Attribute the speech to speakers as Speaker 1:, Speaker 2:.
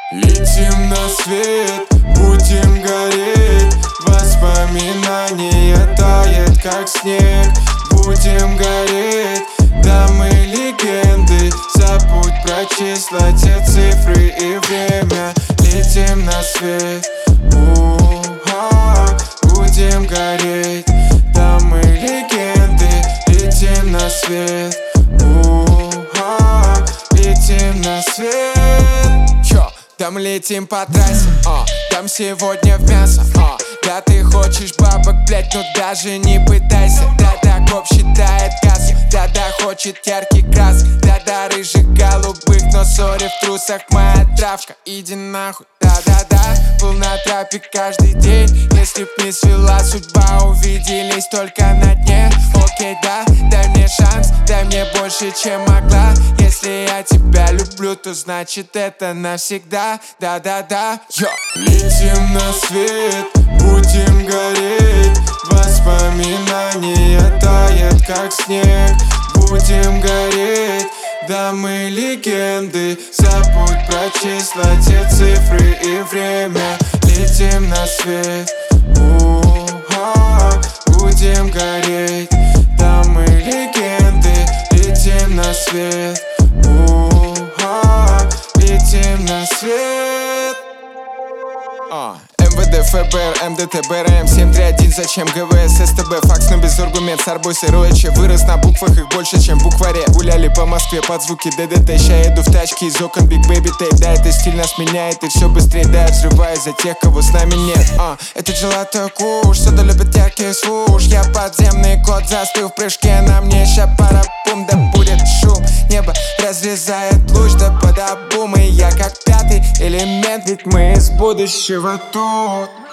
Speaker 1: Летим на свет, будем гореть. Воспоминания тает, как снег. Будем гореть, да мы легенды. Забудь про числа, те цифры и время. Летим на свет, будем гореть, да мы легенды. Летим на свет, летим на свет. Чё? Да мы летим по трассе, там сегодня в мясо, да ты хочешь бабок, блять, ну даже не пытайся. Да-да, коп считает кассу, да-да, хочет яркий красок, да-да, рыжих голубых, но сори в трусах моя травка. Иди нахуй, да-да-да, был на трапе каждый день. Если б не свела судьба, увиделись только на дне. Окей, да, дай мне шанс, дай мне больше, чем могла. Если я тебя люблю, то значит это навсегда. Да-да-да, летим на свет, будем гореть. Воспоминания тает, как снег. Будем гореть, да мы легенды. Забудь про числа, те цифры и время. Летим на свет, будем гореть, да мы легенды. Летим на свет, летим на свет. МВД, ФБР, МДТ, БРМ 731, зачем ГВС, СТБ, факс, но без аргумент. Сарбойс и Роичи, вырос на буквах, их больше, чем в букваре. Гуляли по Москве под звуки ДДТ. Ща еду в тачке из окон Big Baby Tape. Да, это стиль нас меняет, и все быстрее, да, я взрываюсь за тех, кого с нами нет. Это джелато куш, сода любит яркий свуш. Я подземный кот, застыл в прыжке, на мне ща пара-пум, да будет шум. Небо разрезает луч, да под обум, и я как пятый элемент, ведь мы из будущего тут.